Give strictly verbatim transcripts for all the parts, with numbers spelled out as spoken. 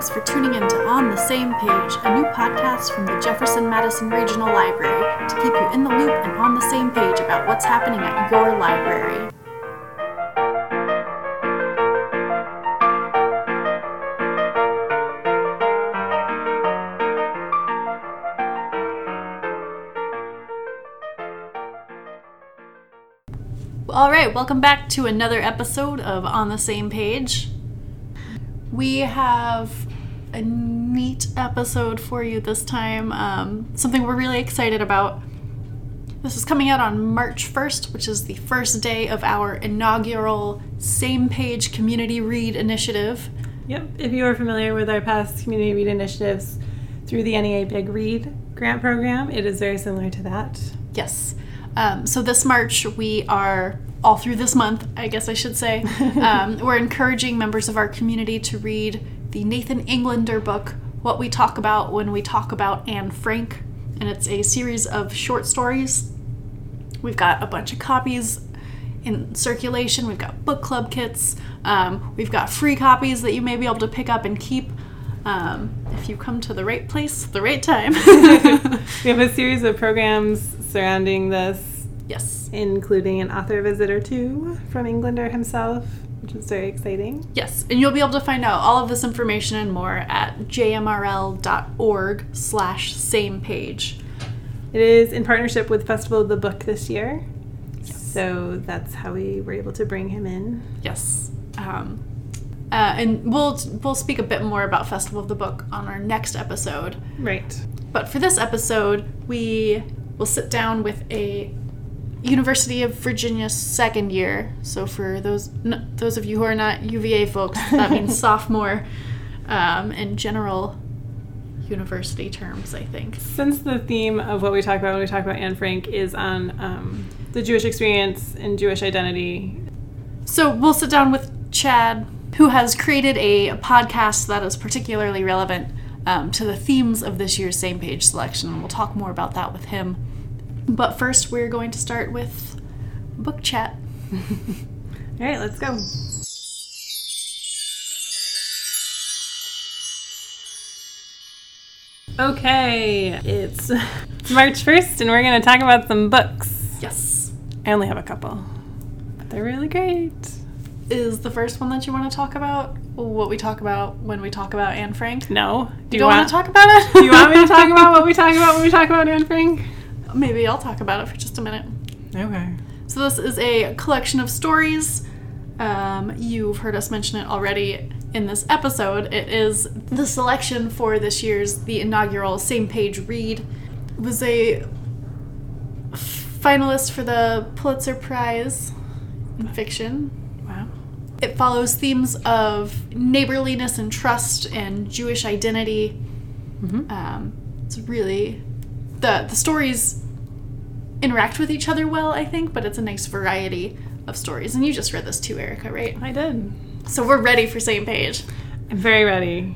Thanks for tuning in to On the Same Page, a new podcast from the Jefferson Madison Regional Library to keep you in the loop and on the same page about what's happening at your library. All right, welcome back to another episode of On the Same Page. We have a neat episode for you this time, um, something we're really excited about. This is coming out on March first, which is the first day of our inaugural Same Page Community Read Initiative. Yep, if you are familiar with our past community read initiatives through the N E A Big Read grant program, it is very similar to that. Yes. Um, so this March, we are, all through this month, I guess I should say, um, we're encouraging members of our community to read the Nathan Englander book, What We Talk About When We Talk About Anne Frank. And it's a series of short stories. We've got a bunch of copies in circulation. We've got book club kits. Um, we've got free copies that you may be able to pick up and keep um, if you come to the right place at the right time. We have a series of programs surrounding this. Yes. Including an author visit or two from Englander himself, which is very exciting. Yes, and you'll be able to find out all of this information and more at jmrl.org slash same page. It is in partnership with Festival of the Book this year. Yes. So that's how we were able to bring him in. Yes. Um, uh, and we'll we'll speak a bit more about Festival of the Book on our next episode. Right. But for this episode, we will sit down with a University of Virginia second year. So for those n- those of you who are not U V A folks, that means sophomore um, in general university terms, I think. Since the theme of what we talk about when we talk about Anne Frank is on um, the Jewish experience and Jewish identity. So we'll sit down with Chad, who has created a, a podcast that is particularly relevant um, to the themes of this year's Same Page selection, and we'll talk more about that with him. But first, we're going to start with book chat. All right, let's go. Okay, it's March first, and we're going to talk about some books. Yes. I only have a couple, but they're really great. Is the first one that you want to talk about what we talk about when we talk about Anne Frank? No. Do you, you don't want, want to talk about it? Do you want me to talk about what we talk about when we talk about Anne Frank? Maybe I'll talk about it for just a minute. Okay. So this is a collection of stories. Um, you've heard us mention it already in this episode. It is the selection for this year's, the inaugural Same Page Read. It was a finalist for the Pulitzer Prize in fiction. Wow. It follows themes of neighborliness and trust and Jewish identity. Mm-hmm. Um, it's really... The, the stories interact with each other well, I think, but it's a nice variety of stories. And you just read this too, Erica, right? I did. So we're ready for Same Page. I'm very ready.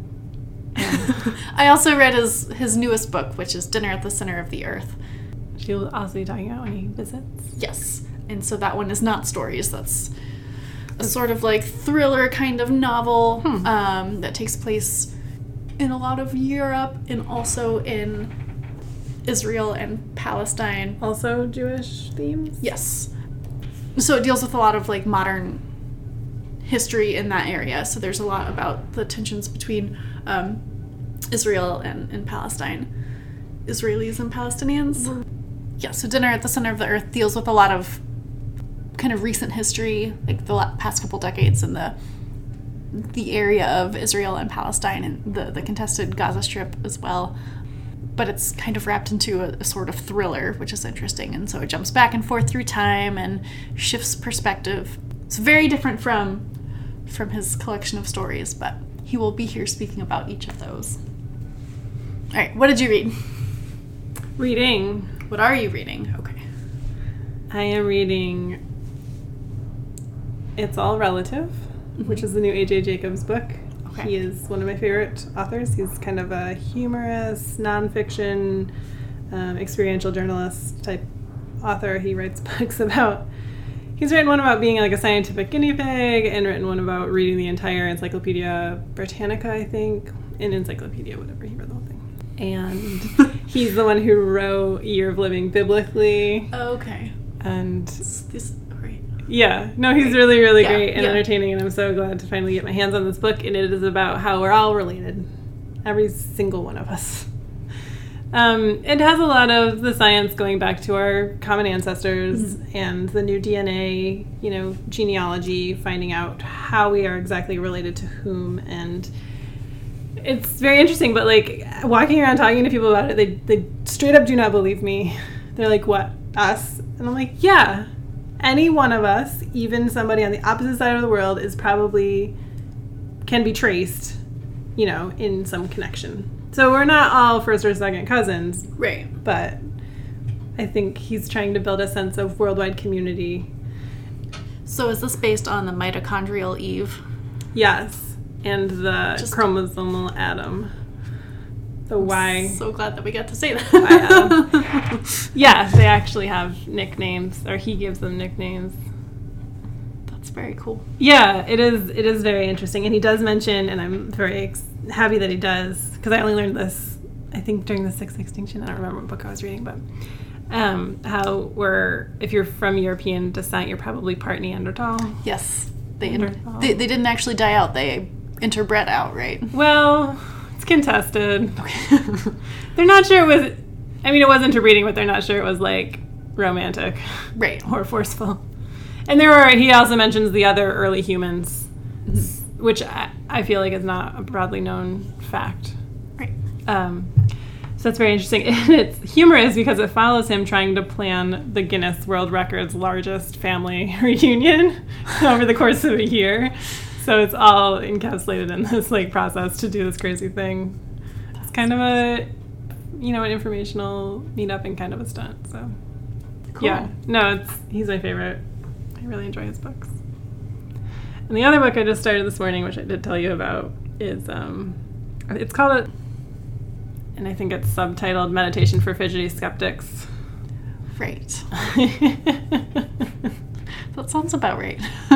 I also read his, his newest book, which is Dinner at the Center of the Earth. She'll also be talking about when he visits? Yes. And so that one is not stories. That's a sort of like thriller kind of novel hmm. um, that takes place in a lot of Europe and also in Israel and Palestine. Also Jewish themes? Yes. So it deals with a lot of like modern history in that area. So there's a lot about the tensions between um, Israel and, and Palestine. Israelis and Palestinians. Mm-hmm. Yeah, so Dinner at the Center of the Earth deals with a lot of kind of recent history, like the past couple decades in the the area of Israel and Palestine and the, the contested Gaza Strip as well. But it's kind of wrapped into a, a sort of thriller, which is interesting. And so it jumps back and forth through time and shifts perspective. It's very different from from his collection of stories, but he will be here speaking about each of those. All right, what did you read? Reading. What are you reading? Okay. I am reading It's All Relative, mm-hmm. which is the new A J Jacobs book. Okay. He is one of my favorite authors. He's kind of a humorous, nonfiction, um, experiential journalist type author. He writes books about he's written one about being like a scientific guinea pig and written one about reading the entire Encyclopedia Britannica, I think, an encyclopedia, whatever. He read the whole thing. And he's the one who wrote Year of Living Biblically. Oh, okay. And this, this great. Yeah, no, he's really, really yeah, great and yeah. entertaining, and I'm so glad to finally get my hands on this book. And it is about how we're all related, every single one of us. Um, it has a lot of the science going back to our common ancestors mm-hmm. and the new D N A, you know, genealogy, finding out how we are exactly related to whom, and it's very interesting. But like walking around talking to people about it, they they straight up do not believe me. They're like, "What, us?" And I'm like, "Yeah, any one of us, even somebody on the opposite side of the world, is probably can be traced, you know, in some connection." So we're not all first or second cousins. Right. But I think he's trying to build a sense of worldwide community. So is this based on the mitochondrial Eve? Yes. And the Just chromosomal Adam. The Y. So glad that we got to say that. Y Adam. Yeah, they actually have nicknames, or he gives them nicknames. That's very cool. Yeah, it is. It is very interesting. And he does mention, and I'm very ex- happy that he does, because I only learned this, I think, during the Sixth Extinction. I don't remember what book I was reading, but um, how we're, if you're from European descent, you're probably part Neanderthal. Yes. They, Neanderthal. Inter- they, they didn't actually die out. They interbred out, right? Well, it's contested. Okay. They're not sure it was, I mean, it was interbreeding, but they're not sure it was, like, romantic. Right. Or forceful. And there were, he also mentions the other early humans, mm-hmm. which I, I feel like is not a broadly known fact. Right. Um, so that's very interesting. And it's humorous because it follows him trying to plan the Guinness World Record's largest family reunion over the course of a year. So it's all encapsulated in this like process to do this crazy thing. That's it's kind of a, you know, an informational meetup and kind of a stunt. So cool. Yeah, no, it's he's my favorite. I really enjoy his books. And the other book I just started this morning, which I did tell you about, is um, it's called, a, and I think it's subtitled Meditation for Fidgety Skeptics. Right. That sounds about right.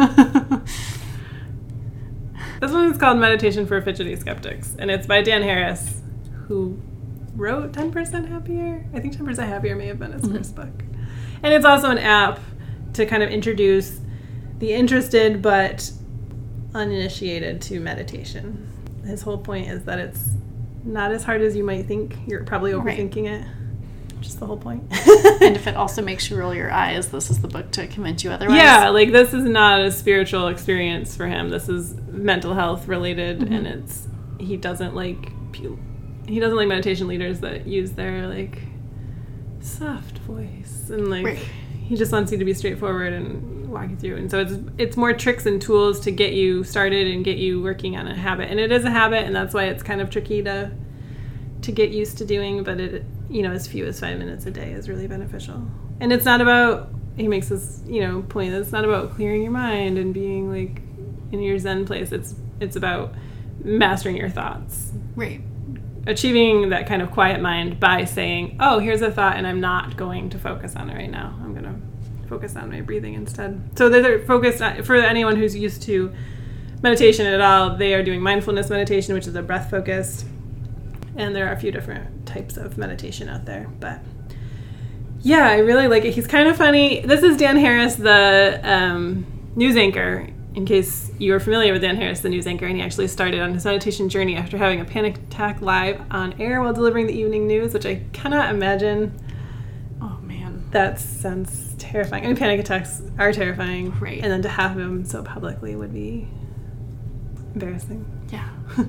This one is called Meditation for Fidgety Skeptics, and it's by Dan Harris, who wrote ten percent Happier. I think ten percent Happier may have been his mm-hmm. first book. And it's also an app to kind of introduce the interested but uninitiated to meditation. His whole point is that it's not as hard as you might think. You're probably overthinking right. it. Just the whole point. And if it also makes you roll your eyes, this is the book to convince you otherwise. Yeah, like this is not a spiritual experience for him. This is mental health related, mm-hmm. and it's he doesn't like he doesn't like meditation leaders that use their like soft voice and like right. he just wants you to be straightforward and walk you through. And so it's it's more tricks and tools to get you started and get you working on a habit. And it is a habit, and that's why it's kind of tricky to to get used to doing, but it, you know, as few as five minutes a day is really beneficial. And it's not about, he makes this, you know, point that it's not about clearing your mind and being like in your Zen place. It's it's about mastering your thoughts. Right. Achieving that kind of quiet mind by saying, oh, here's a thought and I'm not going to focus on it right now. I'm going to focus on my breathing instead. So they're focused on, for anyone who's used to meditation at all, they are doing mindfulness meditation, which is a breath focused. And there are a few different types of meditation out there. But yeah, I really like it. He's kind of funny. This is Dan Harris, the um, news anchor, in case you are familiar with Dan Harris, the news anchor. And he actually started on his meditation journey after having a panic attack live on air while delivering the evening news, which I cannot imagine. Oh, man. That sounds terrifying. I mean, panic attacks are terrifying. Right. And then to have them so publicly would be embarrassing. Yeah.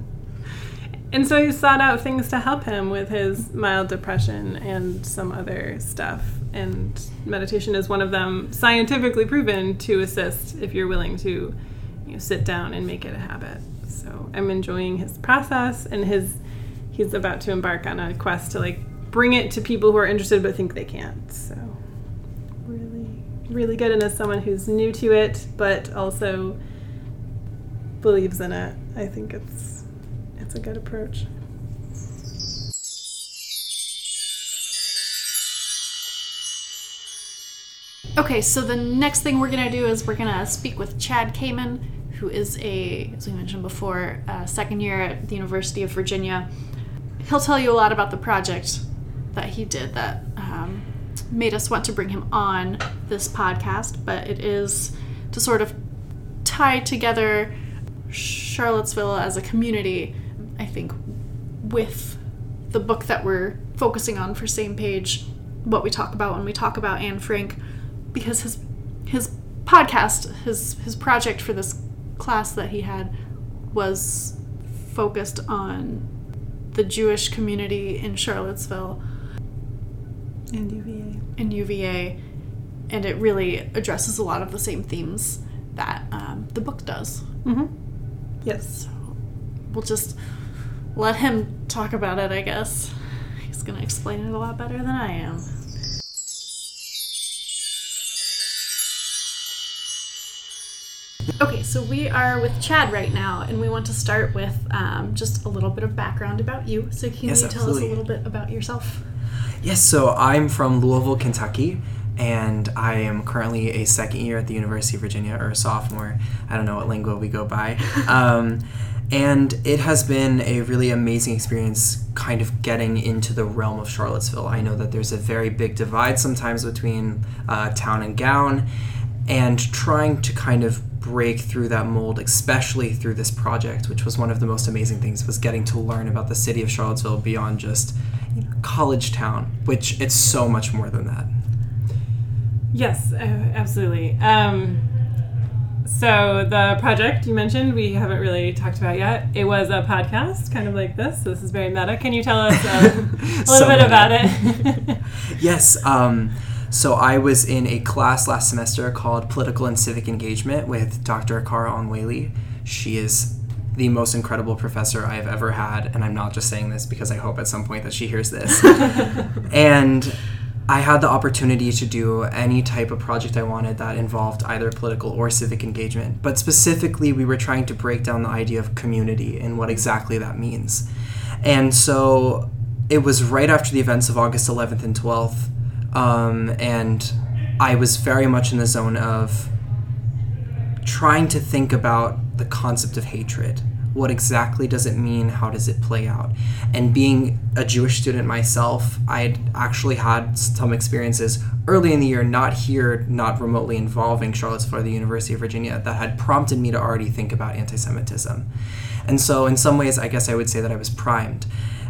And so he sought out things to help him with his mild depression and some other stuff. And meditation is one of them, scientifically proven to assist if you're willing to, you know, sit down and make it a habit. So I'm enjoying his process, and his he's about to embark on a quest to like bring it to people who are interested but think they can't. So really, really good. And as someone who's new to it but also believes in it, I think it's It's a good approach. Okay, so the next thing we're going to do is we're going to speak with Chad Kamen, who is a, as we mentioned before, a second year at the University of Virginia. He'll tell you a lot about the project that he did that um, made us want to bring him on this podcast, but it is to sort of tie together Charlottesville as a community, I think, with the book that we're focusing on for Same Page, what we talk about when we talk about Anne Frank, because his his podcast, his his project for this class that he had was focused on the Jewish community in Charlottesville and U V A. And U V A, and it really addresses a lot of the same themes that um, the book does. Mm-hmm. Yes. So we'll just let him talk about it, I guess. He's going to explain it a lot better than I am. Okay, so we are with Chad right now, and we want to start with um, just a little bit of background about you. So can yes, you tell absolutely. us a little bit about yourself? Yes, so I'm from Louisville, Kentucky, and I am currently a second year at the University of Virginia, or a sophomore. I don't know what lingo we go by. Um, and it has been a really amazing experience kind of getting into the realm of Charlottesville. I know that there's a very big divide sometimes between uh, town and gown, and trying to kind of break through that mold, especially through this project, which was one of the most amazing things, was getting to learn about the city of Charlottesville beyond just you know, college town, which it's so much more than that. Yes, uh, absolutely. Um, so the project you mentioned, we haven't really talked about yet. It was a podcast, kind of like this. So this is very meta. Can you tell us uh, a little So bit meta. about it? Yes. Um, so I was in a class last semester called Political and Civic Engagement with Doctor Akara Onweli. She is the most incredible professor I have ever had, and I'm not just saying this because I hope at some point that she hears this. And I had the opportunity to do any type of project I wanted that involved either political or civic engagement. But specifically, we were trying to break down the idea of community and what exactly that means. And so it was right after the events of August eleventh and twelfth, um, and I was very much in the zone of trying to think about the concept of hatred. What exactly does it mean? How does it play out? And being a Jewish student myself, I'd actually had some experiences early in the year, not here, not remotely involving Charlottesville or the University of Virginia, that had prompted me to already think about anti-Semitism. And so in some ways, I guess I would say that I was primed.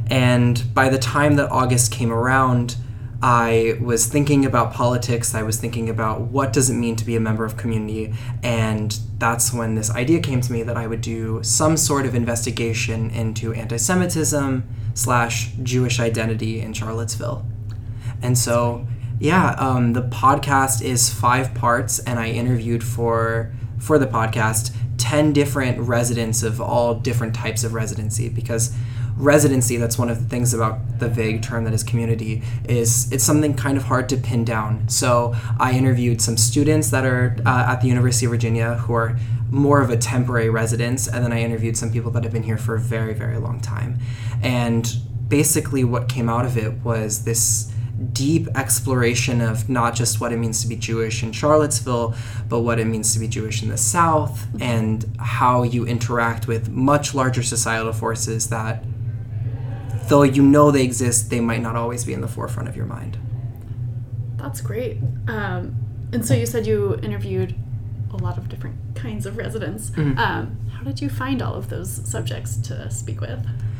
And by the time that August came around, I was thinking about politics, I was thinking about what does it mean to be a member of community, and that's when this idea came to me that I would do some sort of investigation into anti-Semitism slash Jewish identity in Charlottesville. And so, yeah, um, the podcast is five parts, and I interviewed for for the podcast ten different residents of all different types of residency, because residency, that's one of the things about the vague term that is community, is it's something kind of hard to pin down. So I interviewed some students that are uh, at the University of Virginia who are more of a temporary residence, and then I interviewed some people that have been here for a very, very long time. And basically what came out of it was this deep exploration of not just what it means to be Jewish in Charlottesville, but what it means to be Jewish in the South, and how you interact with much larger societal forces that, though you know they exist, they might not always be in the forefront of your mind. That's great. Um, and so you said you interviewed a lot of different kinds of residents. Mm-hmm. Um, how did you find all of those subjects to speak with?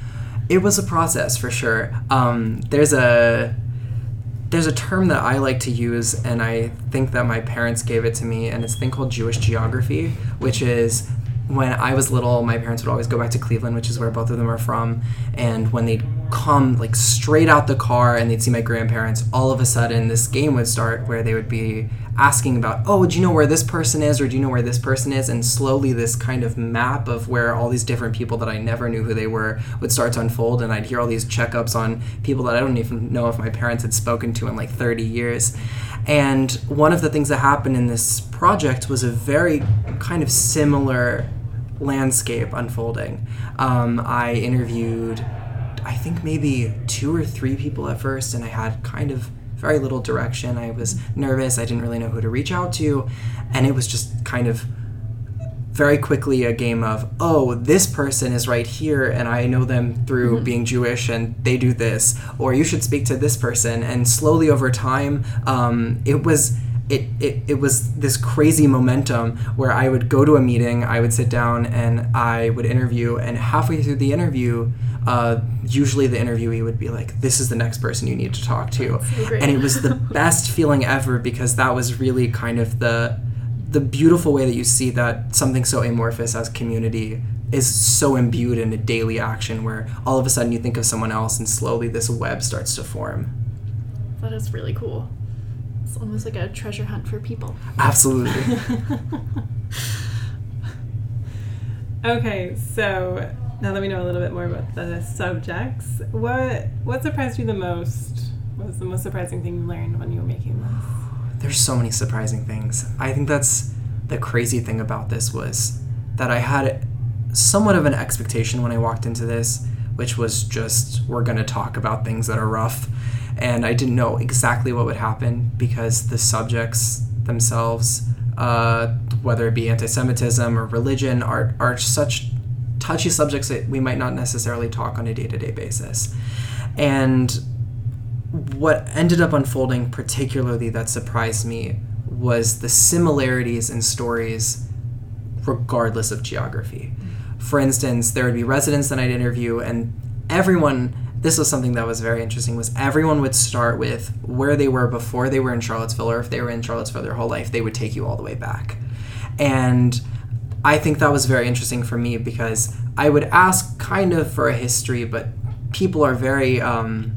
It was a process, for sure. Um, there's a there's a term that I like to use, and I think that my parents gave it to me, and it's a thing called Jewish geography, which is when I was little, my parents would always go back to Cleveland, which is where both of them are from, and when they'd come like straight out the car and they'd see my grandparents, all of a sudden this game would start where they would be asking about, oh, do you know where this person is, or do you know where this person is? And slowly this kind of map of where all these different people that I never knew who they were would start to unfold, and I'd hear all these checkups on people that I don't even know if my parents had spoken to in like thirty years. And one of the things that happened in this project was a very kind of similar landscape unfolding. Um, I interviewed, I think maybe two or three people at first, and I had kind of very little direction. I was nervous. I didn't really know who to reach out to. And it was just kind of very quickly a game of, oh, this person is right here and I know them through mm-hmm. being Jewish and they do this, or you should speak to this person. And slowly over time, um, it was it, it it was this crazy momentum where I would go to a meeting, I would sit down and I would interview, and halfway through the interview, uh, usually the interviewee would be like, this is the next person you need to talk to. So and it was the best feeling ever, because that was really kind of the the beautiful way that you see that something so amorphous as community is so imbued in a daily action, where all of a sudden you think of someone else and slowly this web starts to form. That is really cool. It's almost like a treasure hunt for people. Absolutely. Okay, so now that we know a little bit more about the subjects, what what surprised you the most? What was the most surprising thing you learned when you were making this? There's so many surprising things. I think that's the crazy thing about this, was that I had somewhat of an expectation when I walked into this, which was just, we're going to talk about things that are rough. And I didn't know exactly what would happen, because the subjects themselves, uh, whether it be anti-Semitism or religion, are, are such touchy subjects that we might not necessarily talk on a day-to-day basis. And what ended up unfolding particularly that surprised me was the similarities in stories regardless of geography. For instance, there would be residents that I'd interview, and everyone, this was something that was very interesting, was everyone would start with where they were before they were in Charlottesville, or if they were in Charlottesville their whole life, they would take you all the way back. And I think that was very interesting for me, because I would ask kind of for a history, but people are very... Um,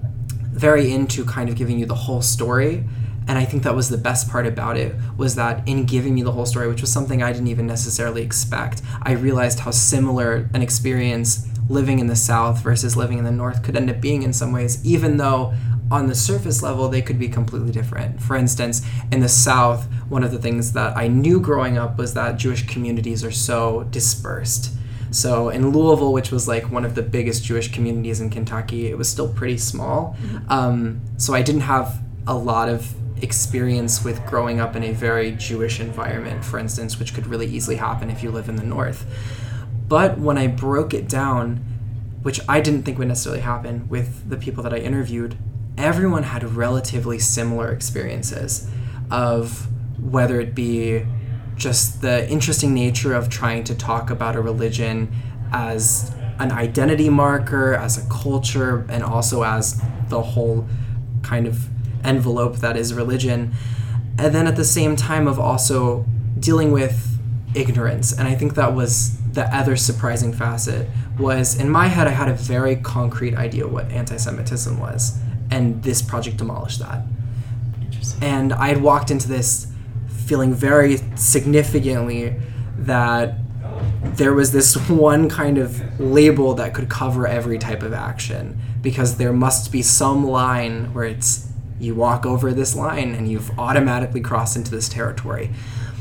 very into kind of giving you the whole story. And I think that was the best part about it, was that in giving me the whole story, which was something I didn't even necessarily expect, I realized how similar an experience living in the South versus living in the North could end up being in some ways, even though on the surface level they could be completely different. For instance, in the South, one of the things that I knew growing up was that Jewish communities are so dispersed. So in Louisville, which was like one of the biggest Jewish communities in Kentucky, it was still pretty small. Mm-hmm. Um, so I didn't have a lot of experience with growing up in a very Jewish environment, for instance, which could really easily happen if you live in the North. But when I broke it down, which I didn't think would necessarily happen with the people that I interviewed, everyone had relatively similar experiences of whether it be just the interesting nature of trying to talk about a religion as an identity marker, as a culture, and also as the whole kind of envelope that is religion. And then at the same time of also dealing with ignorance. And I think that was the other surprising facet, was in my head I had a very concrete idea what anti-Semitism was, and this project demolished that. Interesting. And I had walked into this feeling very significantly that there was this one kind of label that could cover every type of action, because there must be some line where it's, you walk over this line and you've automatically crossed into this territory.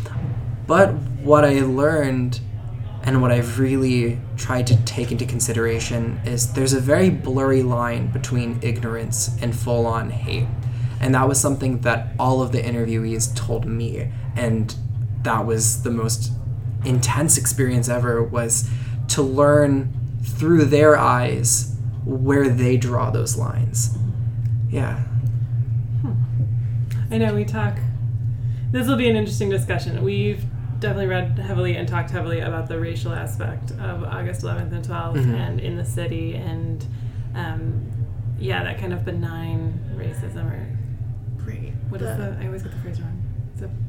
But what I learned, and what I've really tried to take into consideration, is there's a very blurry line between ignorance and full-on hate. And that was something that all of the interviewees told me, and that was the most intense experience ever, was to learn through their eyes where they draw those lines. Yeah. Hmm. I know we talk, this will be an interesting discussion. We've definitely read heavily and talked heavily about the racial aspect of August eleventh and twelfth mm-hmm. and in the city, and um, yeah, that kind of benign racism, or Great. What the, is the? I always get the phrase wrong. Is it,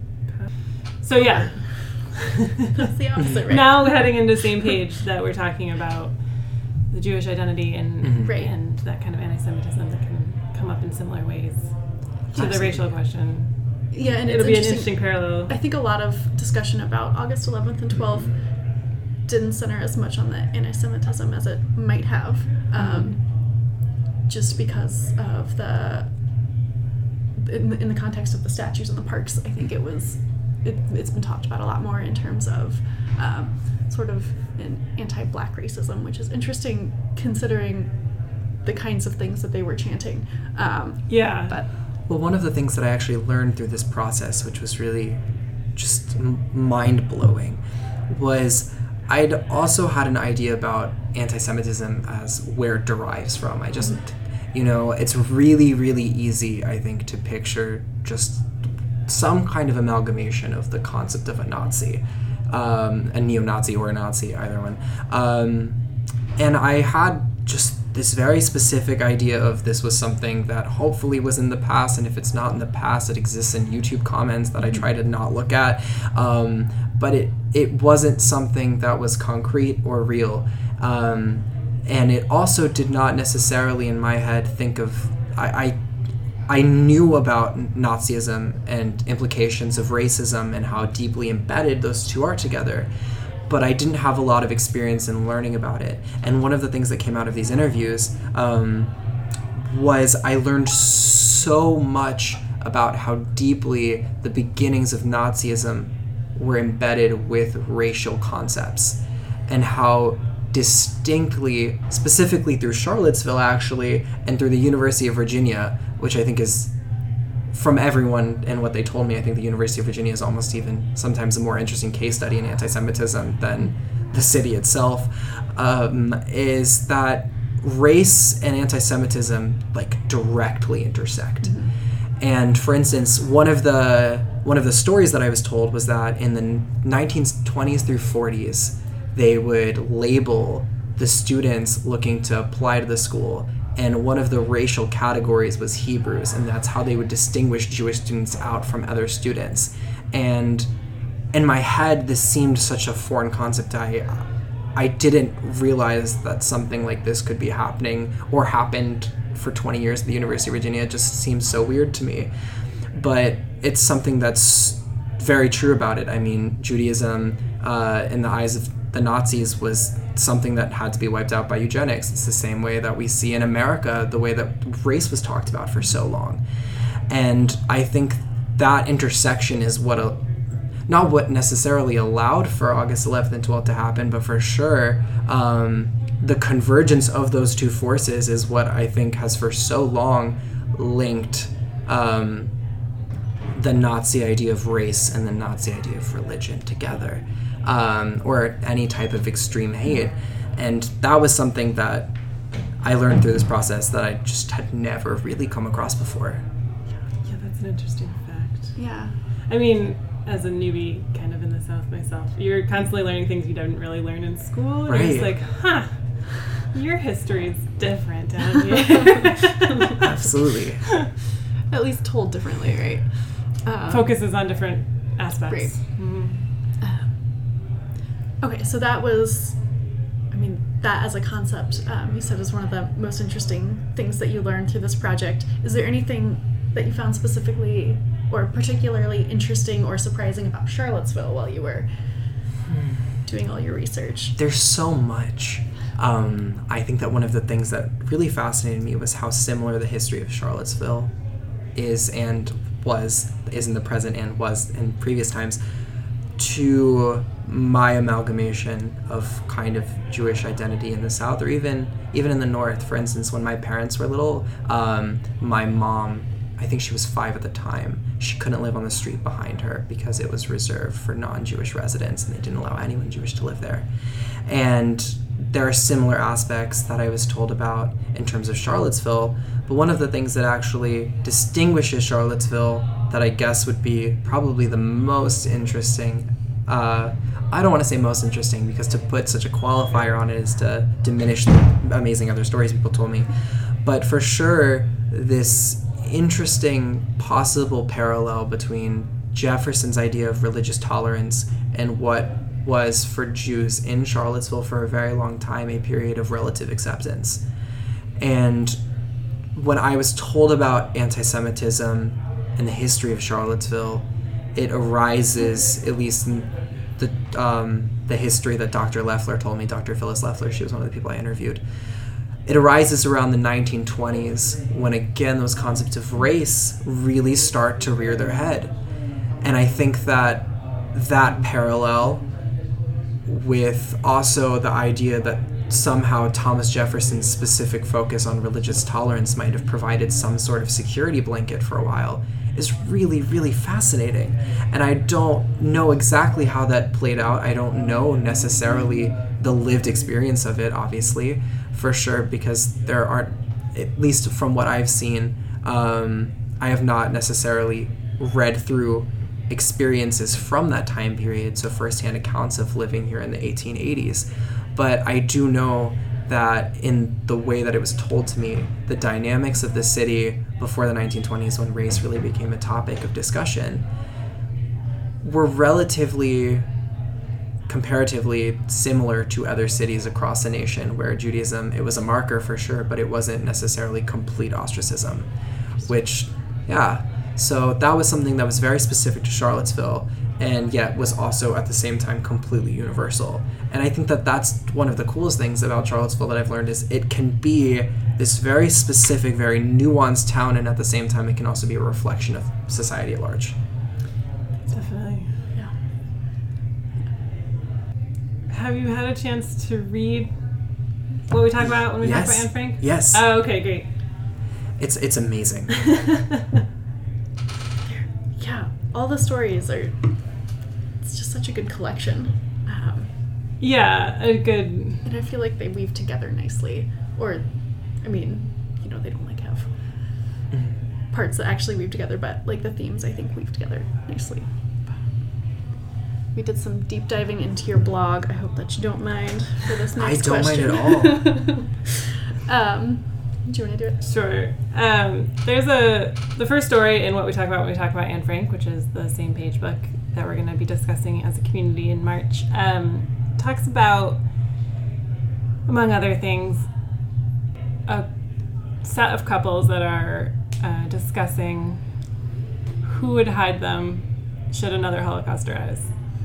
so yeah. That's the opposite, right? Now heading into the same page that we're talking about the Jewish identity and mm-hmm. right. and that kind of anti-Semitism that can come up in similar ways to Absolutely. The racial question. Yeah, and it'll it's be interesting. an interesting parallel. I think a lot of discussion about August eleventh and twelfth mm-hmm. didn't center as much on the anti-Semitism as it might have, um, mm-hmm. just because of the. In the, in the context of the statues and the parks, I think it was, it, it's been talked about a lot more in terms of um, sort of an anti-black racism, which is interesting considering the kinds of things that they were chanting. Um, yeah. But Well, one of the things that I actually learned through this process, which was really just m- mind-blowing, was I'd also had an idea about anti-Semitism as where it derives from. I just, you know, it's really, really easy, I think, to picture just some kind of amalgamation of the concept of a Nazi, um, a neo-Nazi or a Nazi, either one. Um, and I had just this very specific idea of this was something that hopefully was in the past, and if it's not in the past, it exists in YouTube comments that I try to not look at. Um, but it, it wasn't something that was concrete or real. Um, and it also did not necessarily, in my head, think of... I, I I knew about Nazism and implications of racism and how deeply embedded those two are together, but I didn't have a lot of experience in learning about it. And one of the things that came out of these interviews um, was I learned so much about how deeply the beginnings of Nazism were embedded with racial concepts, and how distinctly, specifically through Charlottesville actually, and through the University of Virginia, which I think is, from everyone and what they told me, I think the University of Virginia is almost even sometimes a more interesting case study in anti-Semitism than the city itself, um, is that race and anti-Semitism like directly intersect. Mm-hmm. And for instance, one of the one of the stories that I was told was that in the nineteen twenties through forties, they would label the students looking to apply to the school, and one of the racial categories was Hebrews, and that's how they would distinguish Jewish students out from other students. And in my head, this seemed such a foreign concept. I I didn't realize that something like this could be happening or happened for twenty years at the University of Virginia. It just seems so weird to me. But it's something that's very true about it. I mean, Judaism, uh, in the eyes of the Nazis, was something that had to be wiped out by eugenics. It's the same way that we see in America the way that race was talked about for so long. And I think that intersection is what a, not what necessarily allowed for August eleventh and twelfth to happen, but for sure um, the convergence of those two forces is what I think has for so long linked um, the Nazi idea of race and the Nazi idea of religion together. Um, or any type of extreme hate. And that was something that I learned through this process that I just had never really come across before. Yeah, that's an interesting fact. Yeah. I mean, as a newbie kind of in the South myself, you're constantly learning things you didn't really learn in school. And right. You're just like, huh, your history is different down here. Absolutely. At least told differently, right? Um, Focuses on different aspects. Right. Mm-hmm. Okay, so that was, I mean, that as a concept, um, you said is one of the most interesting things that you learned through this project. Is there anything that you found specifically or particularly interesting or surprising about Charlottesville while you were doing all your research? There's so much. Um, I think that one of the things that really fascinated me was how similar the history of Charlottesville is and was, is in the present and was in previous times, to my amalgamation of kind of Jewish identity in the South, or even even in the North. For instance, when my parents were little, um, my mom, I think she was five at the time, she couldn't live on the street behind her because it was reserved for non-Jewish residents and they didn't allow anyone Jewish to live there. And there are similar aspects that I was told about in terms of Charlottesville, but one of the things that actually distinguishes Charlottesville that I guess would be probably the most interesting, uh, I don't want to say most interesting because to put such a qualifier on it is to diminish the amazing other stories people told me, but for sure this interesting possible parallel between Jefferson's idea of religious tolerance and what was for Jews in Charlottesville for a very long time a period of relative acceptance. And when I was told about anti-Semitism and the history of Charlottesville, it arises, at least in the um, the history that Doctor Leffler told me, Doctor Phyllis Leffler, she was one of the people I interviewed. It arises around the nineteen twenties when, again, those concepts of race really start to rear their head. And I think that that parallel with also the idea that somehow Thomas Jefferson's specific focus on religious tolerance might have provided some sort of security blanket for a while is really, really fascinating. And I don't know exactly how that played out. I don't know necessarily the lived experience of it, obviously, for sure, because there aren't, at least from what I've seen, um, I have not necessarily read through experiences from that time period, so firsthand accounts of living here in the eighteen eighties. But I do know that in the way that it was told to me, the dynamics of the city before the nineteen twenties, when race really became a topic of discussion, were relatively, comparatively similar to other cities across the nation, where Judaism, it was a marker for sure, but it wasn't necessarily complete ostracism, which, yeah. So that was something that was very specific to Charlottesville, and yet was also at the same time completely universal. And I think that that's one of the coolest things about Charlottesville that I've learned, is it can be this very specific, very nuanced town, and at the same time it can also be a reflection of society at large. Definitely. Yeah. Have you had a chance to read what we talk about when we Yes. talk about Anne Frank? Yes. Oh, okay, great. It's it's amazing. Yeah, all the stories are, it's just such a good collection. Um, Yeah, a good. and I feel like they weave together nicely. Or, I mean, you know, they don't like have parts that actually weave together, but like the themes I think weave together nicely. We did some deep diving into your blog. I hope that you don't mind for this next I don't question. mind at all. um, do you want to do it? Sure. Um, there's a the first story in what we talk about when we talk about Anne Frank, which is the same page book that we're going to be discussing as a community in March. Um, talks about, among other things, a set of couples that are uh, discussing who would hide them should another Holocaust arise.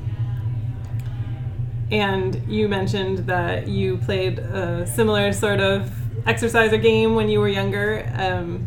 And you mentioned that you played a similar sort of exercise or game when you were younger. Um,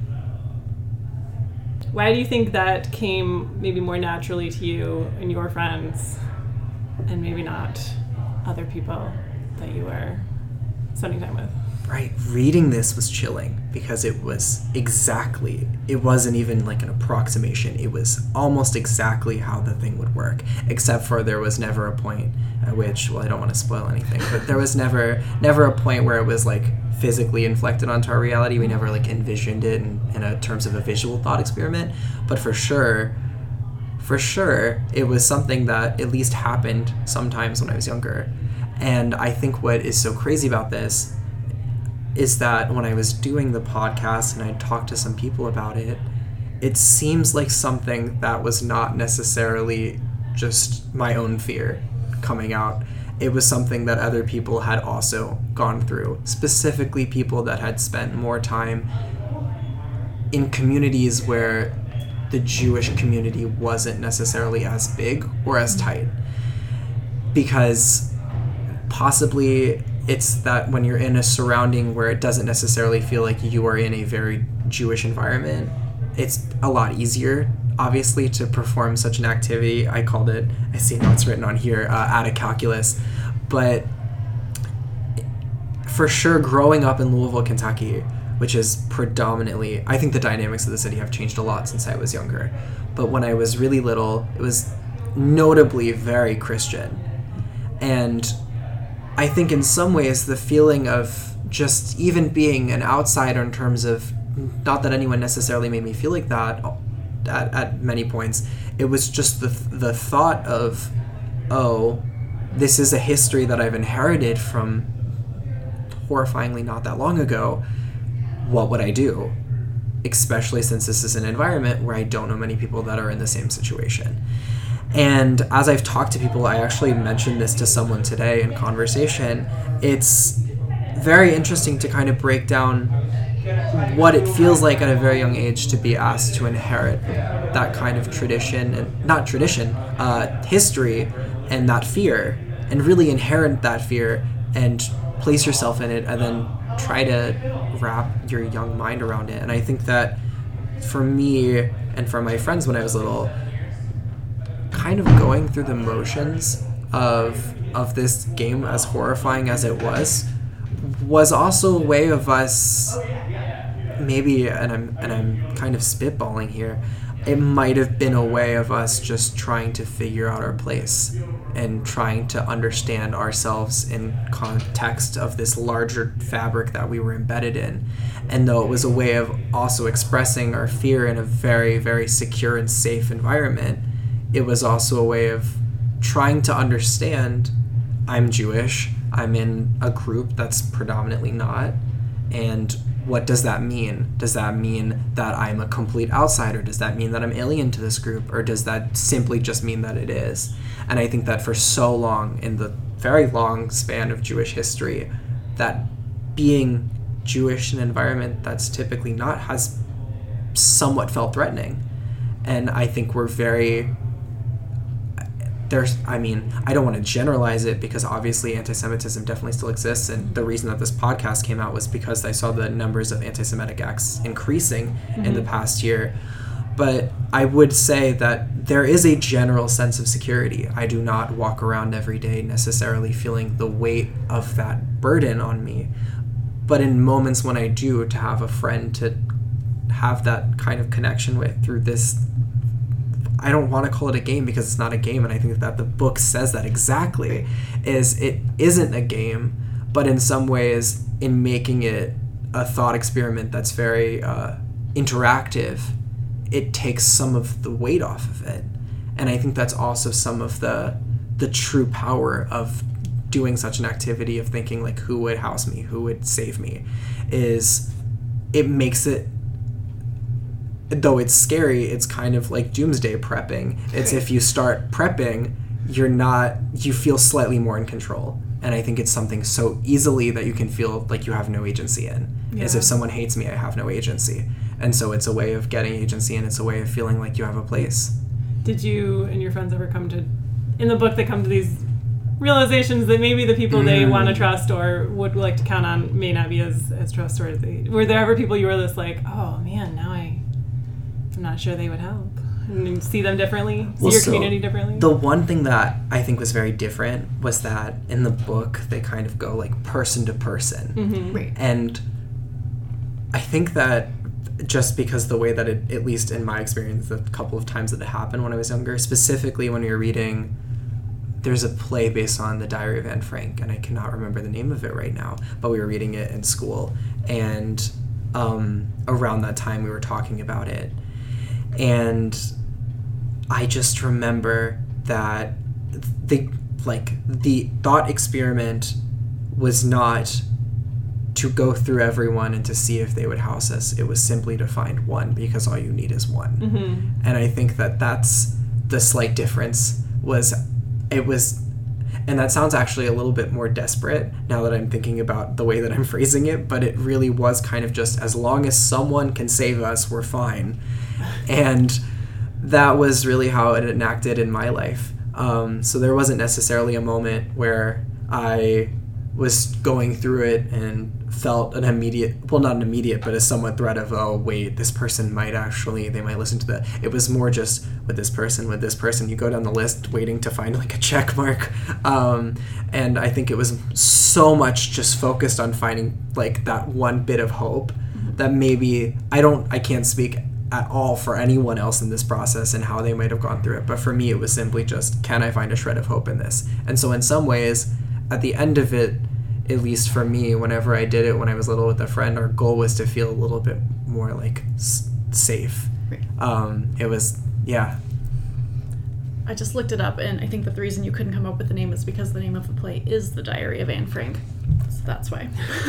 why do you think that came maybe more naturally to you and your friends, and maybe not other people that you were spending time with? Right, reading this was chilling because it was exactly, it wasn't even like an approximation. It was almost exactly how the thing would work, except for there was never a point at which, well, I don't want to spoil anything, but there was never never a point where it was like physically inflected onto our reality. We never like envisioned it in, in a, terms of a visual thought experiment, but for sure, for sure, it was something that at least happened sometimes when I was younger. And I think what is so crazy about this is that when I was doing the podcast and I talked to some people about it, it seems like something that was not necessarily just my own fear coming out. It was something that other people had also gone through, specifically people that had spent more time in communities where the Jewish community wasn't necessarily as big or as tight. Because possibly it's that when you're in a surrounding where it doesn't necessarily feel like you are in a very Jewish environment, it's a lot easier, obviously, to perform such an activity. I called it, I see now it's written on here, uh, out of calculus. But for sure, growing up in Louisville, Kentucky, which is predominantly, I think the dynamics of the city have changed a lot since I was younger. But when I was really little, it was notably very Christian. And I think in some ways the feeling of just even being an outsider in terms of, not that anyone necessarily made me feel like that at, at many points, it was just the the thought of, oh, this is a history that I've inherited from horrifyingly not that long ago. What would I do? Especially since this is an environment where I don't know many people that are in the same situation. And as I've talked to people, I actually mentioned this to someone today in conversation, it's very interesting to kind of break down what it feels like at a very young age to be asked to inherit that kind of tradition, and not tradition, uh, history, and that fear, and really inherit that fear and place yourself in it, and then try to wrap your young mind around it. And I think that for me and for my friends when I was little, kind of going through the motions of of this game, as horrifying as it was, was also a way of us maybe, and I'm and I'm kind of spitballing here, it might have been a way of us just trying to figure out our place and trying to understand ourselves in context of this larger fabric that we were embedded in. And though it was a way of also expressing our fear in a very, very secure and safe environment, it was also a way of trying to understand, I'm Jewish, I'm in a group that's predominantly not, and what does that mean? Does that mean that I'm a complete outsider? Does that mean that I'm alien to this group? Or does that simply just mean that it is? And I think that for so long, in the very long span of Jewish history, that being Jewish in an environment that's typically not has somewhat felt threatening. And I think we're very... There's, I mean, I don't want to generalize it because obviously anti-Semitism definitely still exists, and the reason that this podcast came out was because I saw the numbers of anti-Semitic acts increasing mm-hmm. in the past year. But I would say that there is a general sense of security. I do not walk around every day necessarily feeling the weight of that burden on me. But in moments when I do, to have a friend to have that kind of connection with through this, I don't want to call it a game because it's not a game, and I think that the book says that exactly, is it isn't a game, but in some ways, in making it a thought experiment that's very uh, interactive, it takes some of the weight off of it. And I think that's also some of the the true power of doing such an activity, of thinking like, who would house me, who would save me, is it makes it, though it's scary, it's kind of like doomsday prepping. It's if you start prepping, you're not, you feel slightly more in control. And I think it's something so easily that you can feel like you have no agency in. Yeah. As if someone hates me, I have no agency. And so it's a way of getting agency, and it's a way of feeling like you have a place. Did you and your friends ever come to, in the book, they come to these realizations that maybe the people mm. they want to trust or would like to count on may not be as, as trustworthy? Were there ever people you were just like, oh man, now I... I'm not sure they would help. And see them differently? See well, your so community differently? The one thing that I think was very different was that in the book, they kind of go like person to person. Mm-hmm. Right. And I think that just because the way that it, at least in my experience, the couple of times that it happened when I was younger, specifically when we were reading, there's a play based on the Diary of Anne Frank, and I cannot remember the name of it right now, but we were reading it in school. And um, around that time, we were talking about it. And I just remember that the like the thought experiment was not to go through everyone and to see if they would house us. It was simply to find one, because all you need is one. Mm-hmm. And I think that that's the slight difference. Was it was, and that sounds actually a little bit more desperate now that I'm thinking about the way that I'm phrasing it, but it really was kind of just, as long as someone can save us, we're fine. And that was really how it enacted in my life. Um, so there wasn't necessarily a moment where I was going through it and felt an immediate, well, not an immediate, but a somewhat threat of, oh, wait, this person might actually, they might listen to that. It was more just with this person, with this person. You go down the list waiting to find like a check mark. Um, and I think it was so much just focused on finding like that one bit of hope that maybe, I don't, I can't speak at all for anyone else in this process and how they might have gone through it. But for me, it was simply just, can I find a shred of hope in this? And so in some ways, at the end of it, at least for me, whenever I did it when I was little with a friend, our goal was to feel a little bit more like s- safe. Right. Um, it was, yeah. I just looked it up, and I think that the reason you couldn't come up with the name is because the name of the play is The Diary of Anne Frank. So that's why.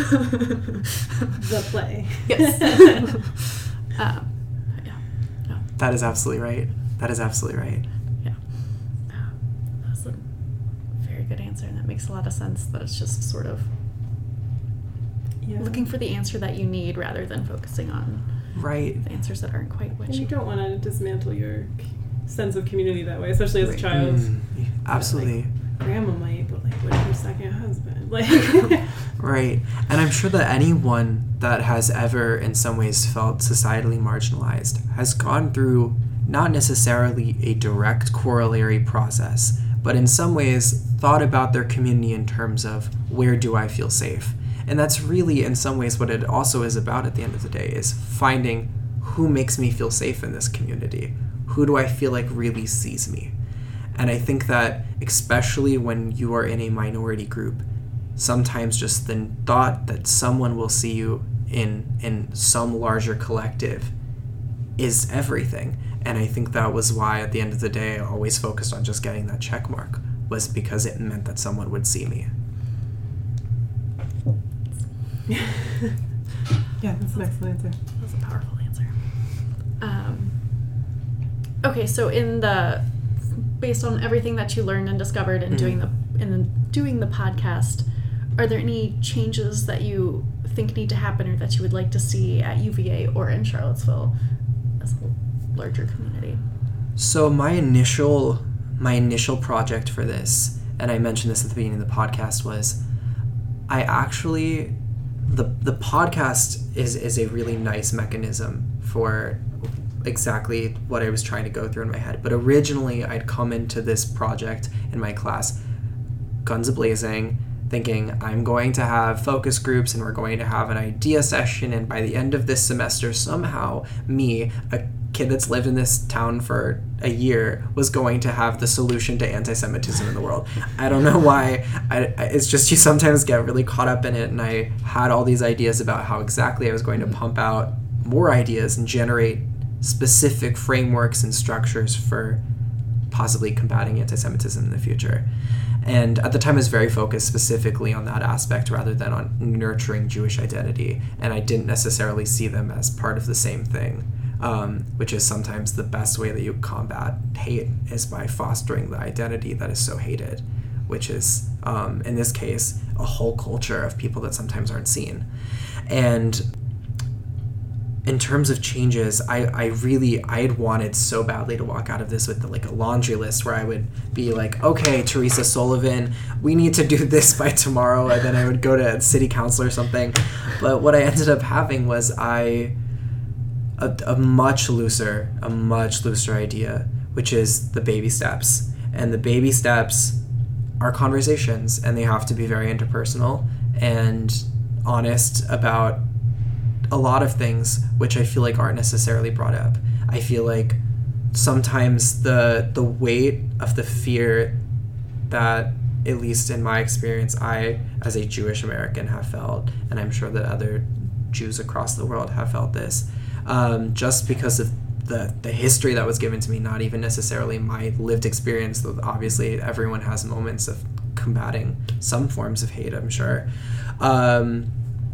The play. Yes. um, yeah. No. That is absolutely right. That is absolutely right. Yeah. Uh, that's a very good answer, and that makes a lot of sense, that it's just sort of yeah. looking for the answer that you need rather than focusing on right. the answers that aren't quite what and you you don't want to dismantle your sense of community that way, especially as right. a child. Mm, absolutely. Like, grandma might, but like, what if your second husband? Like, right. And I'm sure that anyone that has ever, in some ways, felt societally marginalized has gone through not necessarily a direct corollary process, but in some ways thought about their community in terms of where do I feel safe. And that's really in some ways what it also is about at the end of the day, is finding who makes me feel safe in this community. Who do I feel like really sees me? And I think that especially when you are in a minority group, sometimes just the thought that someone will see you in in some larger collective is everything. And I think that was why at the end of the day I always focused on just getting that check mark, was because it meant that someone would see me. Yeah, that's an excellent answer. That's a powerful answer. Um, okay, so in the based on everything that you learned and discovered in mm-hmm. doing the in doing the podcast, are there any changes that you think need to happen or that you would like to see at U V A or in Charlottesville as a larger community? So my initial my initial project for this, and I mentioned this at the beginning of the podcast, was I actually the the podcast is is a really nice mechanism for exactly what I was trying to go through in my head. But originally I'd come into this project in my class guns a-blazing, thinking I'm going to have focus groups and we're going to have an idea session, and by the end of this semester somehow me, a kid that's lived in this town for a year, was going to have the solution to anti-Semitism in the world. I don't know why. I, it's just you sometimes get really caught up in it, and I had all these ideas about how exactly I was going to pump out more ideas and generate specific frameworks and structures for possibly combating anti-Semitism in the future. And at the time I was very focused specifically on that aspect rather than on nurturing Jewish identity, and I didn't necessarily see them as part of the same thing, um, which is sometimes the best way that you combat hate, is by fostering the identity that is so hated, which is, um, in this case, a whole culture of people that sometimes aren't seen. And in terms of changes, I, I really, I had wanted so badly to walk out of this with the, like a laundry list where I would be like, okay, Teresa Sullivan, we need to do this by tomorrow, and then I would go to city council or something. But what I ended up having was I, a, a much looser, a much looser idea, which is the baby steps. And the baby steps are conversations, and they have to be very interpersonal and honest about a lot of things, which I feel like aren't necessarily brought up. I feel like sometimes the the weight of the fear that, at least in my experience, I, as a Jewish American, have felt, and I'm sure that other Jews across the world have felt this, um, just because of the, the history that was given to me, not even necessarily my lived experience, though obviously everyone has moments of combating some forms of hate, I'm sure. Um,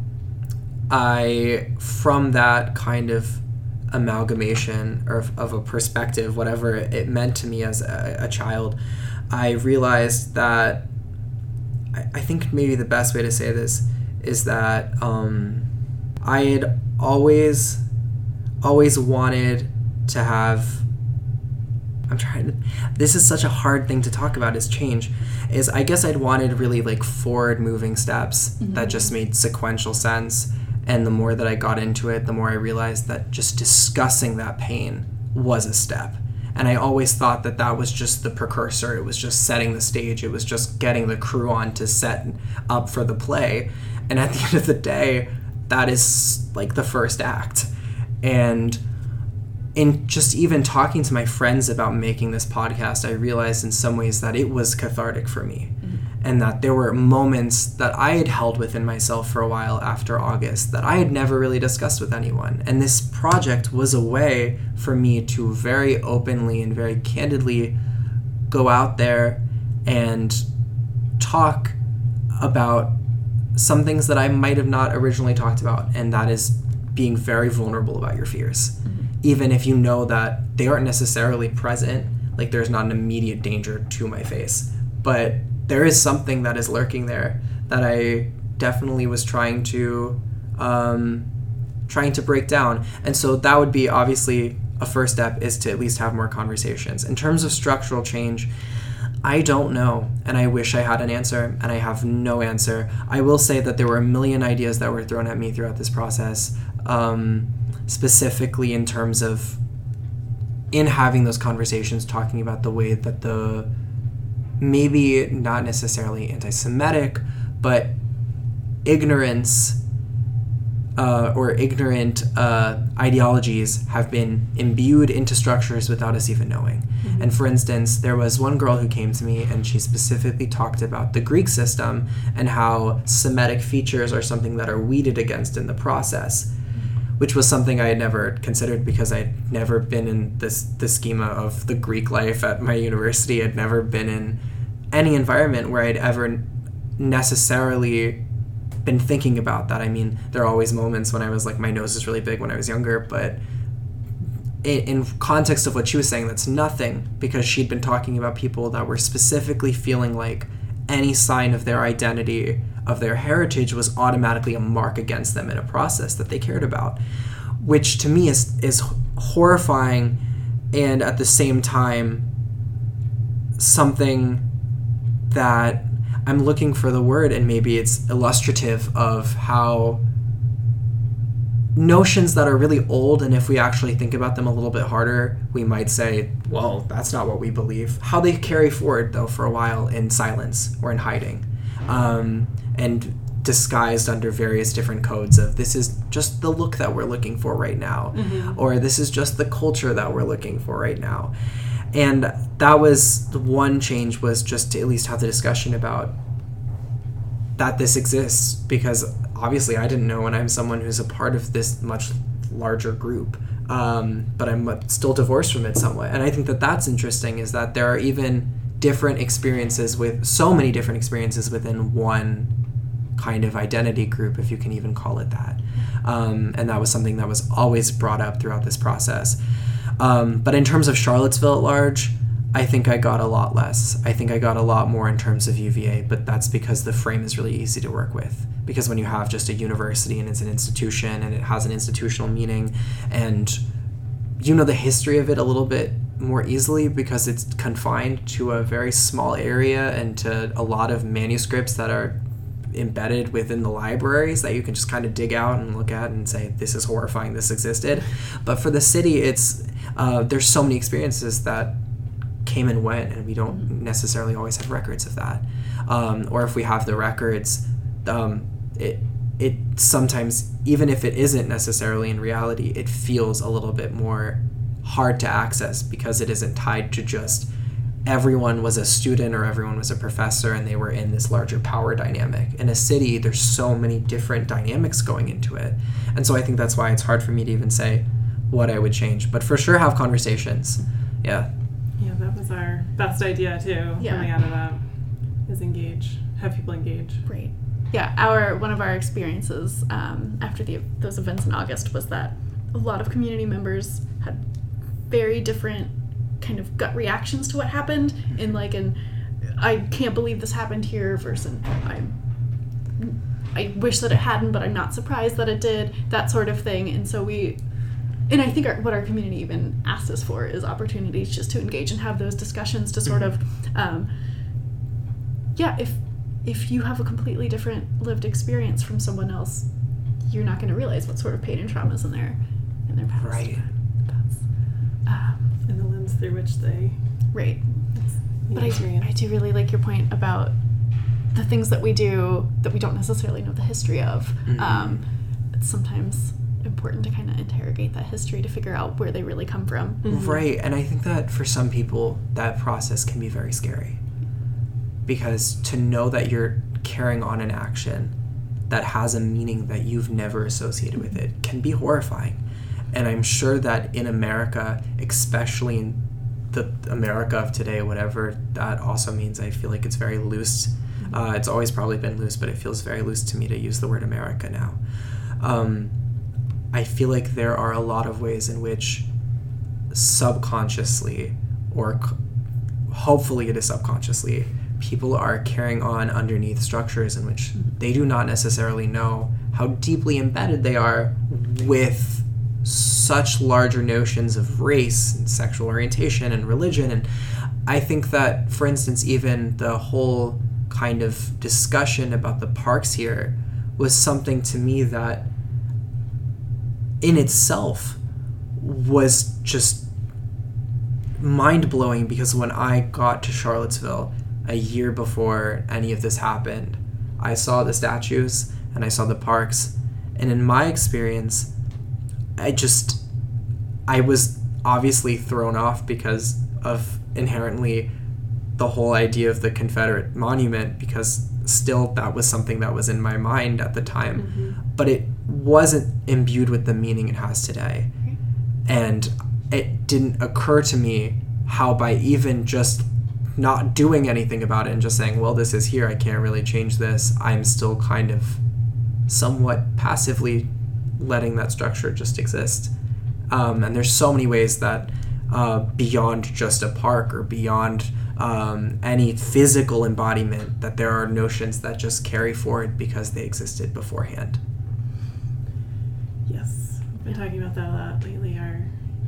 I, from that kind of amalgamation or of, of a perspective, whatever it meant to me as a, a child, I realized that I, I think maybe the best way to say this is that um, I had always, always wanted to have, I'm trying to, this is such a hard thing to talk about, is change, is I guess I'd wanted really like forward moving steps mm-hmm. that just made sequential sense. And the more that I got into it, the more I realized that just discussing that pain was a step. And I always thought that that was just the precursor. It was just setting the stage. It was just getting the crew on to set up for the play. And at the end of the day, that is like the first act. And in just even talking to my friends about making this podcast, I realized in some ways that it was cathartic for me. Mm-hmm. And that there were moments that I had held within myself for a while after August that I had never really discussed with anyone. And this project was a way for me to very openly and very candidly go out there and talk about some things that I might have not originally talked about, and that is being very vulnerable about your fears. Mm-hmm. Even if you know that they aren't necessarily present, like there's not an immediate danger to my face. But there is something that is lurking there that I definitely was trying to um, trying to break down. And so that would be obviously a first step, is to at least have more conversations. In terms of structural change, I don't know, and I wish I had an answer, and I have no answer. I will say that there were a million ideas that were thrown at me throughout this process, um, specifically in terms of in having those conversations, talking about the way that the maybe not necessarily anti-Semitic, but ignorance uh, or ignorant uh, ideologies have been imbued into structures without us even knowing. Mm-hmm. And for instance, there was one girl who came to me and she specifically talked about the Greek system and how Semitic features are something that are weeded against in the process, which was something I had never considered because I'd never been in this the schema of the Greek life at my university. I'd never been in any environment where I'd ever necessarily been thinking about that. I mean, there are always moments when I was like, my nose is really big when I was younger, but in, in context of what she was saying, that's nothing, because she'd been talking about people that were specifically feeling like any sign of their identity, of their heritage, was automatically a mark against them in a process that they cared about, which to me is is horrifying, and at the same time something that I'm looking for the word, and maybe it's illustrative of how notions that are really old, and if we actually think about them a little bit harder, we might say, well, that's not what we believe. How they carry forward, though, for a while in silence or in hiding, um, and disguised under various different codes of this is just the look that we're looking for right now, mm-hmm. or this is just the culture that we're looking for right now. And that was the one change, was just to at least have the discussion about that this exists, because obviously I didn't know, and I'm someone who's a part of this much larger group, um, but I'm still divorced from it somewhat. And I think that that's interesting, is that there are even different experiences with so many different experiences within one kind of identity group, if you can even call it that. Um, and that was something that was always brought up throughout this process. Um, but in terms of Charlottesville at large, I think I got a lot less. I think I got a lot more in terms of U V A, but that's because the frame is really easy to work with. Because when you have just a university and it's an institution and it has an institutional meaning, and you know the history of it a little bit more easily because it's confined to a very small area and to a lot of manuscripts that are embedded within the libraries that you can just kind of dig out and look at and say, this is horrifying, this existed. But for the city, it's uh, there's so many experiences that came and went, and we don't necessarily always have records of that. Um, or if we have the records, um, it it sometimes, even if it isn't necessarily in reality, it feels a little bit more hard to access because it isn't tied to just everyone was a student or everyone was a professor and they were in this larger power dynamic. In a city, there's so many different dynamics going into it. And so I think that's why it's hard for me to even say what I would change. But for sure have conversations. Yeah. Yeah, that was our best idea too, yeah. coming out of that, is engage, have people engage. Right. Yeah, our one of our experiences um, after the those events in August was that a lot of community members had very different kind of gut reactions to what happened, in like an I can't believe this happened here versus I I wish that it hadn't, but I'm not surprised that it did, that sort of thing. And so we and I think our, what our community even asked us for is opportunities just to engage and have those discussions to sort of um, yeah, if if you have a completely different lived experience from someone else, you're not going to realize what sort of pain and trauma is in their in their past. Right. Um, in the lens through which they right. But I, I do really like your point about the things that we do that we don't necessarily know the history of. Mm-hmm. Um, it's sometimes important to kind of interrogate that history to figure out where they really come from. Mm-hmm. Right. And I think that for some people, that process can be very scary. Because to know that you're carrying on an action that has a meaning that you've never associated with it can be horrifying. And I'm sure that in America, especially in the America of today, whatever that also means, I feel like it's very loose. Uh, it's always probably been loose, but it feels very loose to me to use the word America now. Um, I feel like there are a lot of ways in which subconsciously, or c- hopefully it is subconsciously, people are carrying on underneath structures in which they do not necessarily know how deeply embedded they are with such larger notions of race and sexual orientation and religion. And I think that, for instance, even the whole kind of discussion about the parks here was something to me that in itself was just mind-blowing, because when I got to Charlottesville, a year before any of this happened, I saw the statues and I saw the parks, and in my experience, I just, I was obviously thrown off because of inherently the whole idea of the Confederate monument, because still that was something that was in my mind at the time, mm-hmm. but it wasn't imbued with the meaning it has today. And it didn't occur to me how by even just not doing anything about it and just saying, well, this is here, I can't really change this, I'm still kind of somewhat passively letting that structure just exist. Um, and there's so many ways that uh, beyond just a park or beyond um, any physical embodiment, that there are notions that just carry forward because they existed beforehand. Yes, we've been talking about that a lot lately. Our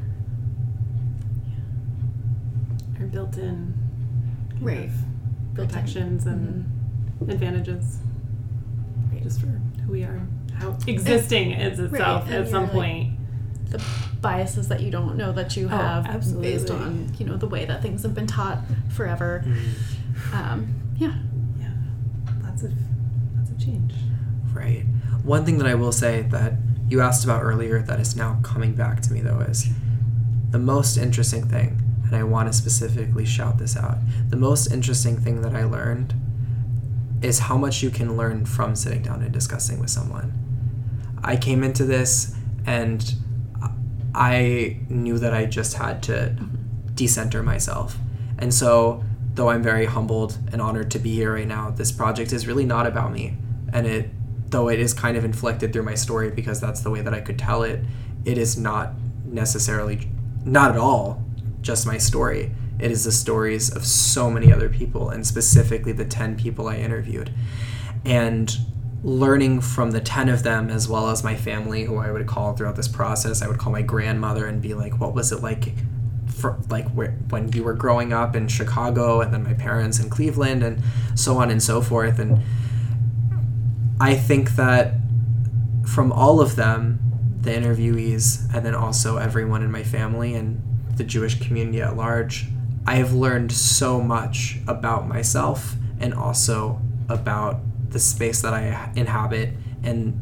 our built-in right protections built-in. and mm-hmm. advantages, right. just for who we are, how existing is itself right. at some like, point. The biases that you don't know that you have oh, based on, you know, the way that things have been taught forever. Mm. Um, yeah. Yeah. Lots of lots of change. Right. One thing that I will say that you asked about earlier that is now coming back to me, though, is the most interesting thing, and I want to specifically shout this out, the most interesting thing that I learned is how much you can learn from sitting down and discussing with someone. I came into this and I knew that I just had to decenter myself. And so, though I'm very humbled and honored to be here right now, this project is really not about me. And it, though it is kind of inflected through my story because that's the way that I could tell it, it is not necessarily, not at all, just my story. It is the stories of so many other people, and specifically the ten people I interviewed. And learning from the ten of them, as well as my family, who I would call throughout this process. I would call my grandmother and be like, what was it like for, like where, when you were growing up in Chicago, and then my parents in Cleveland, and so on and so forth. And I think that from all of them, the interviewees, and then also everyone in my family and the Jewish community at large, I have learned so much about myself and also about the space that I inhabit, and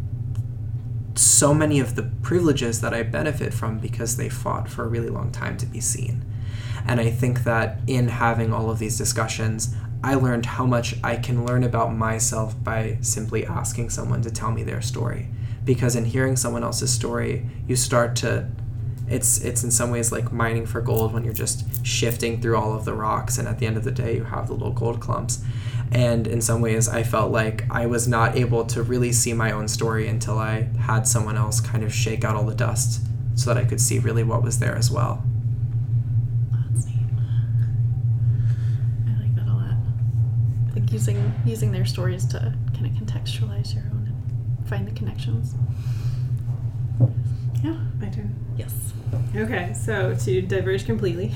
so many of the privileges that I benefit from because they fought for a really long time to be seen. And I think that in having all of these discussions, I learned how much I can learn about myself by simply asking someone to tell me their story. Because in hearing someone else's story, you start to, it's it's in some ways like mining for gold when you're just shifting through all of the rocks, and at the end of the day you have the little gold clumps. And in some ways I felt like I was not able to really see my own story until I had someone else kind of shake out all the dust so that I could see really what was there as well. That's neat. I like that a lot. Like using using their stories to kind of contextualize your own and find the connections. Yeah. My turn. Yes. Okay, so to diverge completely.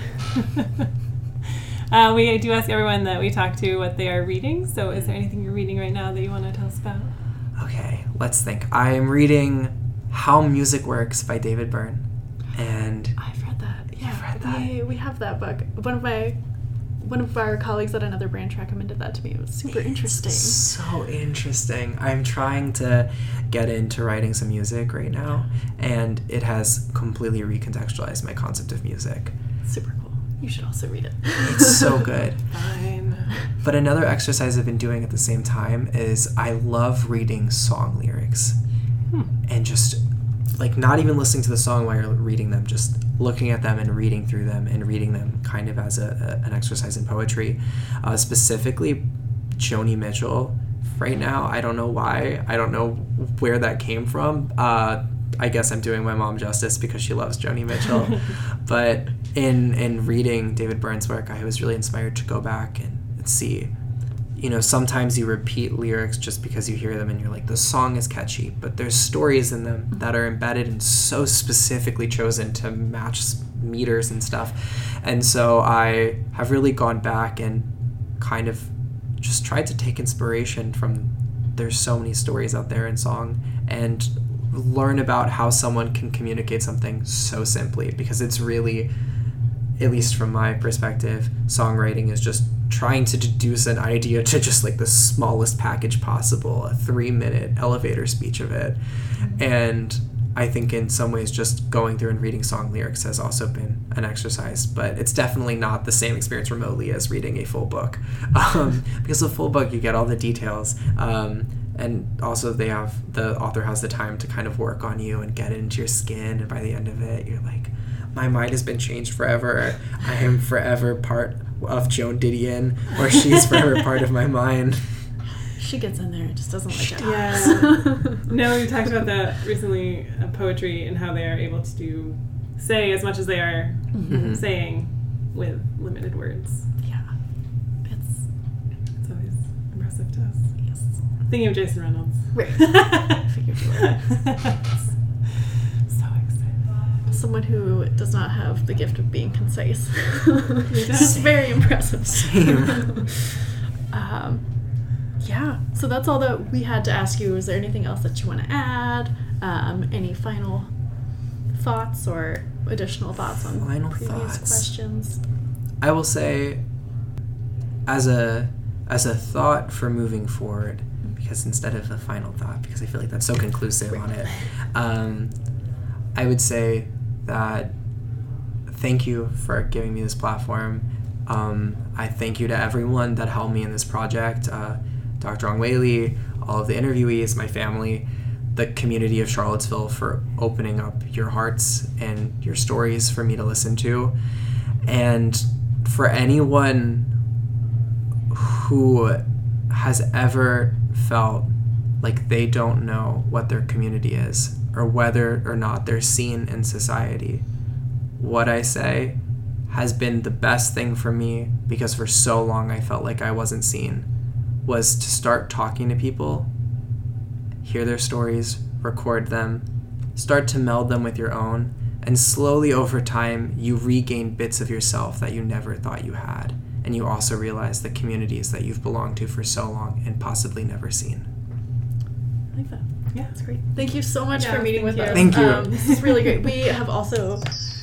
Uh, we do ask everyone that we talk to what they are reading. So is there anything you're reading right now that you want to tell us about? Okay, let's think. I am reading How Music Works by David Byrne. And I've read that. Yeah, you've read that? We, we have that book. One of my one of our colleagues at another branch recommended that to me. It was super it's interesting. So interesting. I'm trying to get into writing some music right now, and it has completely recontextualized my concept of music. Super cool. You should also read it. It's so good. Fine. But another exercise I've been doing at the same time is I love reading song lyrics. Hmm. And just, like, not even listening to the song while you're reading them, just looking at them and reading through them and reading them kind of as a, a an exercise in poetry. Uh, specifically, Joni Mitchell. Right now, I don't know why. I don't know where that came from. Uh, I guess I'm doing my mom justice because she loves Joni Mitchell. But in in reading David Byrne's work, I was really inspired to go back and, and see, you know, sometimes you repeat lyrics just because you hear them and you're like, the song is catchy, but there's stories in them that are embedded and so specifically chosen to match meters and stuff. And so I have really gone back and kind of just tried to take inspiration from, there's so many stories out there in song, and learn about how someone can communicate something so simply, because it's really, at least from my perspective, songwriting is just trying to deduce an idea to just like the smallest package possible, a three minute elevator speech of it. And I think in some ways just going through and reading song lyrics has also been an exercise, but it's definitely not the same experience remotely as reading a full book. Um, because a full book, you get all the details. Um, and also they have, the author has the time to kind of work on you and get into your skin. And by the end of it, you're like, my mind has been changed forever. I am forever part of Joan Didion, or she's forever part of my mind. She gets in there, it just doesn't like it. Yeah. No, we talked about that recently, uh, poetry, and how they are able to do, say as much as they are Mm-hmm. saying with limited words. Yeah. It's, It's always impressive to us. yes. Thinking of Jason Reynolds. Right. I figured you would. So excited. Someone who does not have the gift of being concise. It's very impressive. Same. um, yeah, so that's all that we had to ask you. Is there anything else that you want to add? Um, any final thoughts or additional thoughts on Final previous thoughts. questions? I will say, as a as a thought for moving forward, because instead of a final thought, because I feel like that's so conclusive on it, um, I would say that thank you for giving me this platform. Um, I thank you to everyone that helped me in this project, uh, Doctor Ong Whaley, all of the interviewees, my family, the community of Charlottesville for opening up your hearts and your stories for me to listen to. And for anyone who has ever felt like they don't know what their community is or whether or not they're seen in society, what I say has been the best thing for me, because for so long I felt like I wasn't seen, was to start talking to people, hear their stories, record them, start to meld them with your own, and slowly over time you regain bits of yourself that you never thought you had, and you also realize the communities that you've belonged to for so long and possibly never seen. I like that. Yeah. That's great. Thank you so much Yeah, for meeting thank with you. us. Thank you. Um, this is really great. We have also...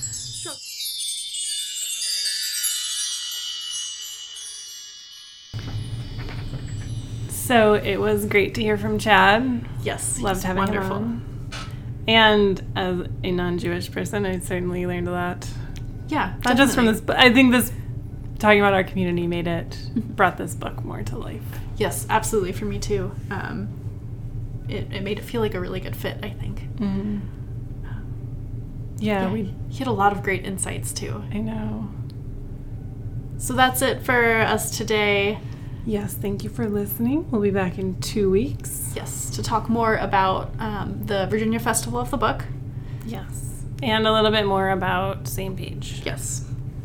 So it was great to hear from Chad. Yes. Loved he's having wonderful. him on. And as a non-Jewish person, I certainly learned a lot. Yeah. Not just from definitely. this, but I think this talking about our community made it brought this book more to life. Yes, absolutely. For me too. Um, it, it made it feel like a really good fit, I think. Mm-hmm. Yeah, Yeah, we. he had a lot of great insights too. I know. So that's it for us today. Yes, thank you for listening. We'll be back in two weeks. Yes, to talk more about um, the Virginia Festival of the Book. Yes, and a little bit more about Same Page. Yes.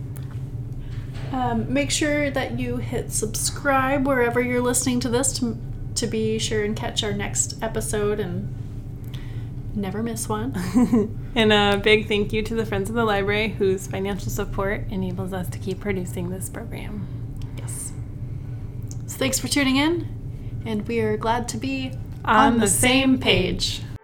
Um, make sure that you hit subscribe wherever you're listening to this to, to be sure and catch our next episode and never miss one. And a big thank you to the Friends of the Library, whose financial support enables us to keep producing this program. Yes. So thanks for tuning in, and we are glad to be On the same page.